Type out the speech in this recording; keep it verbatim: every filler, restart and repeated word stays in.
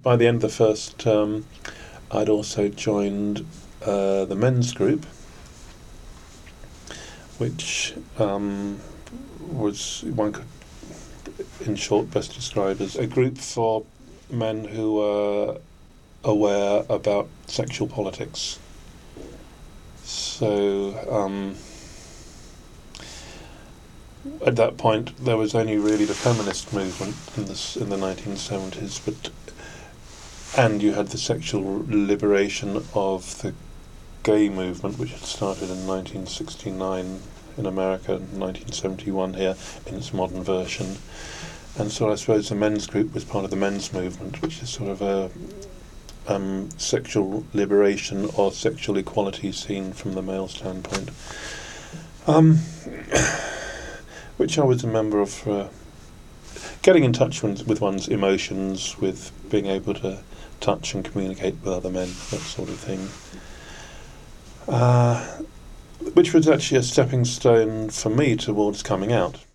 by the end of the first term, I'd also joined uh, the men's group, which um, was, one could, in short, best described as a group for men who were aware about sexual politics. So um, at that point, there was only really the feminist movement in the in the nineteen seventies, but and you had the sexual liberation of the gay movement, which had started in nineteen sixty-nine in America, nineteen seventy-one here in its modern version. And so I suppose the men's group was part of the men's movement, which is sort of a um, sexual liberation or sexual equality seen from the male standpoint, um, which I was a member of for uh, getting in touch with, with one's emotions, with being able to touch and communicate with other men, that sort of thing. Uh, which was actually a stepping stone for me towards coming out.